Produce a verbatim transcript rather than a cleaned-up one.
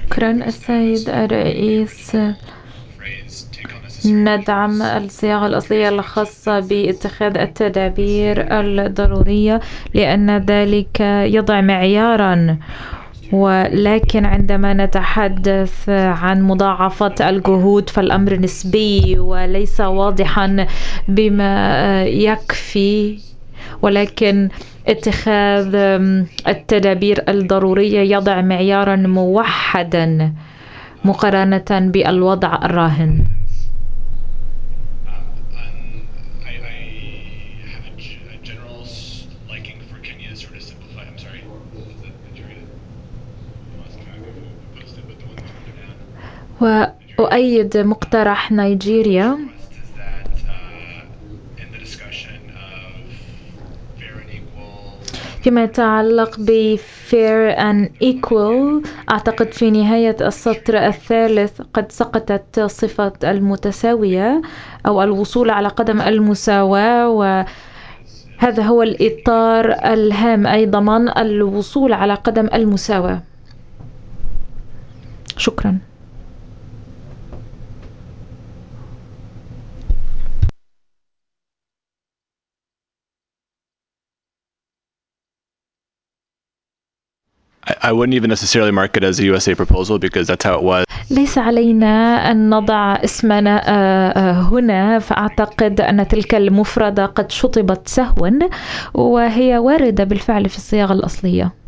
شكرا السيد الرئيس. ندعم الصياغة الأصلية الخاصة باتخاذ التدابير الضرورية لأن ذلك يضع معياراً، ولكن عندما نتحدث عن مضاعفة الجهود فالأمر نسبي وليس واضحاً بما يكفي، ولكن اتخاذ التدابير الضرورية يضع معياراً موحداً مقارنة بالوضع الراهن. وأؤيد مقترح نيجيريا فيما يتعلق ب fair and equal. أعتقد في نهاية السطر الثالث قد سقطت صفة المتساوية أو الوصول على قدم المساواة، وهذا هو الإطار الهام، أي ضمان الوصول على قدم المساواة. شكرا. I wouldn't even necessarily mark it as a U S A proposal because that's how it was. ليس علينا أن نضع اسمنا هنا، فأعتقد أن تلك المفردة قد شطبت سهوا وهي واردة بالفعل في الصياغة الأصلية.